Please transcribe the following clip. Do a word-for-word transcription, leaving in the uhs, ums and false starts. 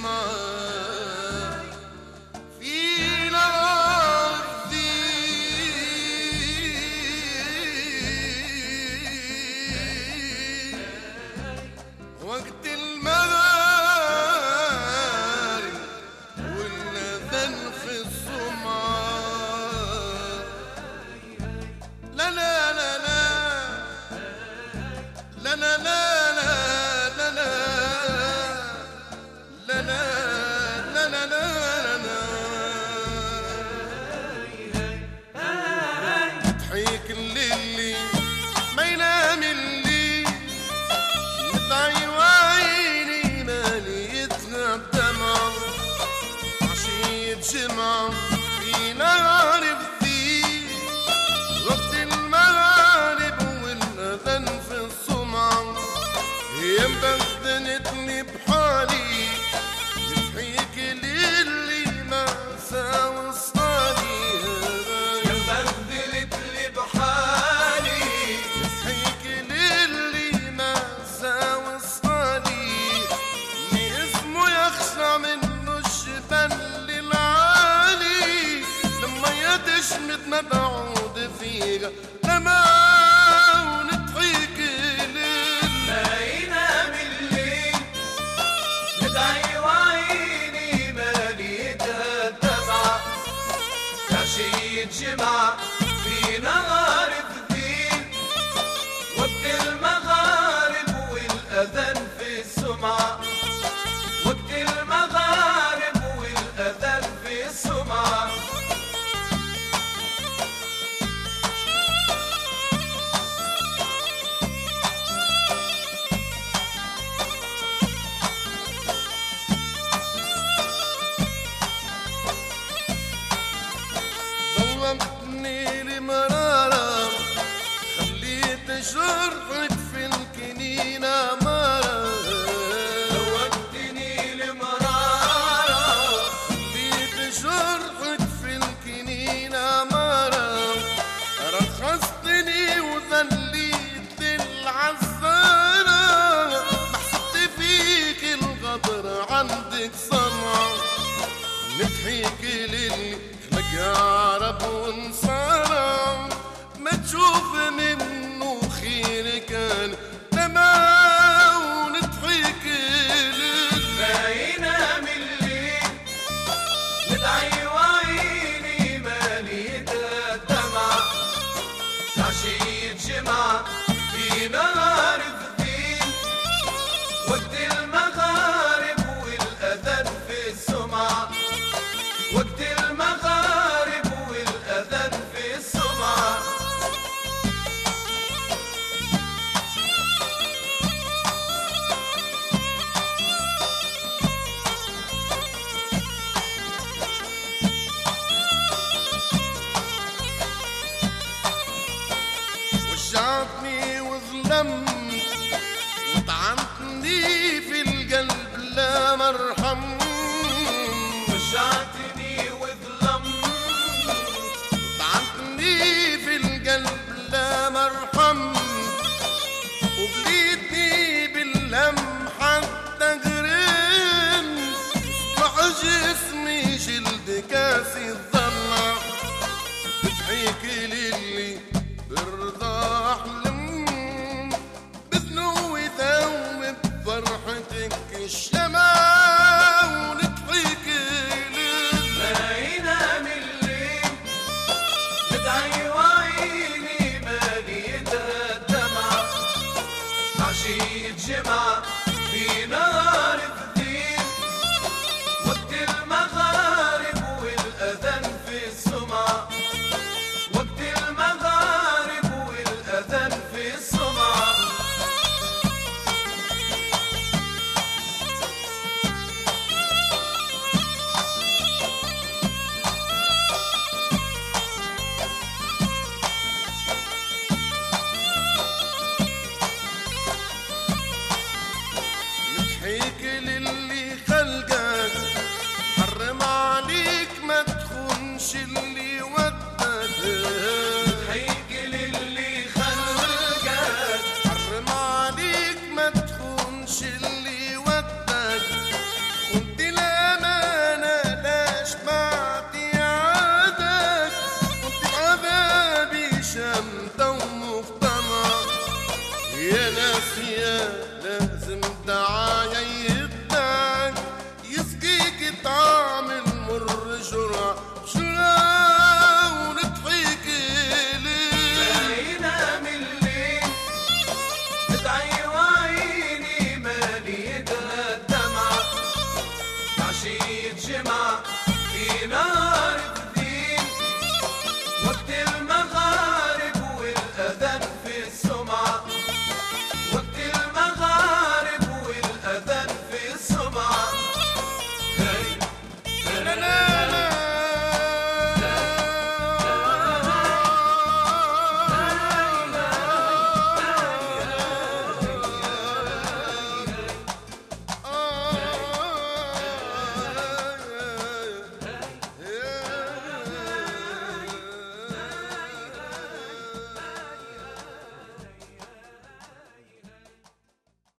الجمعة في نار الدين وقت المغارب والأذان في الصمعة. لا لا لا لا لا لا لا ضحيك الليلي ما ينام الليل مدعي وعيني ماليتها بدمع عشية جمعة في نار الدين وقت المغارب والأذان في الصمعة. هي مبدنتني بحالي ضحيك الليلي ما ساوي صالي. تشمت مبعود فيها لما ونضحك الليل ما ينام الليل مدعي وعيني ماليتها الدمعة كعشية جمعة في نهار الدين وقت المغارب والأذان في السمعة. وقت المغارب والأذان في السمعة. ضوقتني لمرارة خليت جرحك في الكنينة مرة. ضوقتني لمرارة خليت جرحك في الكنينة مرة. رخصتني وذليت العزارة ما حسبت فيك الغدر عندك صنعة. نضحك للي عرب وانصارى ما تشوف منه خير كان لما ونضحك الليل. ما ينام الليل مدعي وعيني ماليتها الدمعة كعشية جمعة في نهار الدين وقت المغارب والأذان في السمعة. وقت المغارب والأذان في السمعة. وجعتني وظلمت وطعنتني في القلب لا مرحم. وجعتني في القلب لا مرحم وبليتني باللم حتى غرين اصبح جسمي جلد كاسي.